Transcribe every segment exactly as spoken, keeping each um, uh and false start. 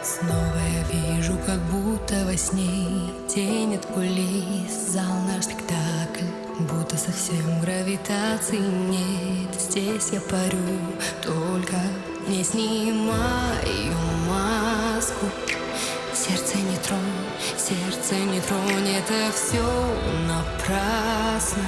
Снова я вижу, как будто во сне тень от кулис. Зал наш спектакль, будто совсем гравитации нет. Здесь я парю, только не снимаю маску. Сердце не тронь, сердце не тронь, это все напрасно.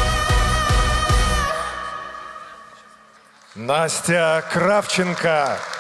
Настя Кравченко.